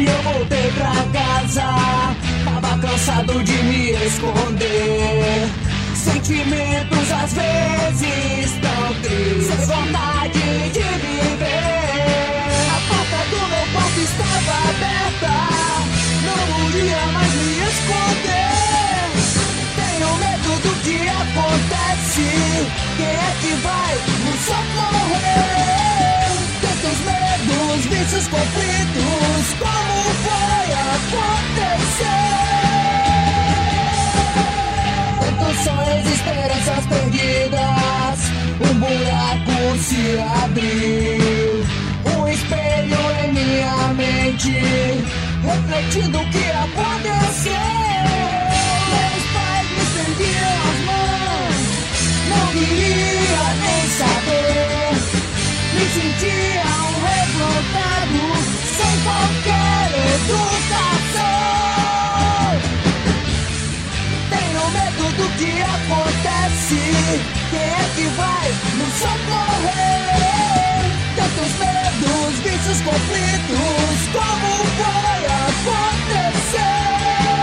e eu voltei pra casa. Tava cansado de me esconder. Sentimentos às vezes tão tristes, sem vontade de viver. A porta do meu quarto estava aberta, não podia mais me esconder. Tenho medo do que acontece, quem é que vai nos socorrer? Tantos medos, vícios, conflitos, como foi acontecer? Tantos sonhos, esperanças perdidas, um buraco se abriu. Um espelho em minha mente, refletindo o que aconteceu. Meus pais me estendiam as mãos, não queria nem saber. Me sentia um revoltado, sem qualquer educação. Tenho medo do que acontece, quem é que vai nos socorrer? Tantos medos, vícios, conflitos, como foi acontecer?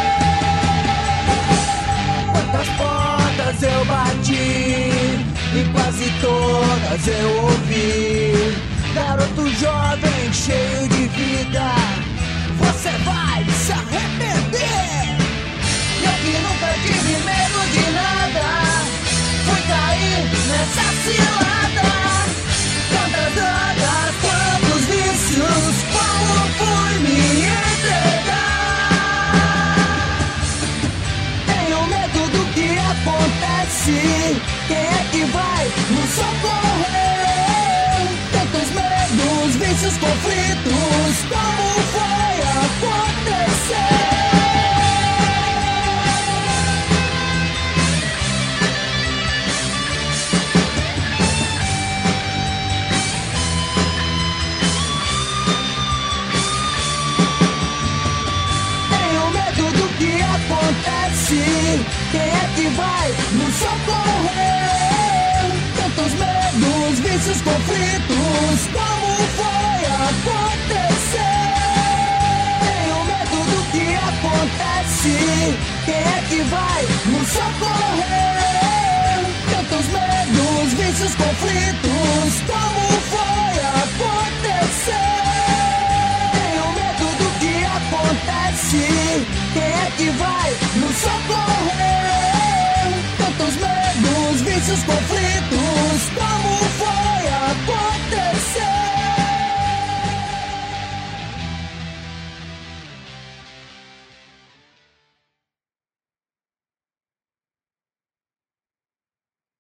Quantas portas eu bati e quase todas eu ouvi. Garoto jovem, cheio de vida, você vai se arrepender. Eu que nunca tive medo de nada, fui cair nessa cilada. Tantas drogas, quantos vícios, como fui me entregar? Tenho medo do que acontece, quem é que vai nos socorrer? Tantos medos, vícios, conflitos, como foi acontecer? Quem é que vai nos socorrer? Tantos medos, vícios, conflitos, como foi acontecer? Tenho medo do que acontece, quem é que vai nos socorrer? Tantos medos, vícios, conflitos, como foi acontecer? Tenho medo do que acontece, quem é que vai nos socorrer? Tantos medos, vícios, conflitos.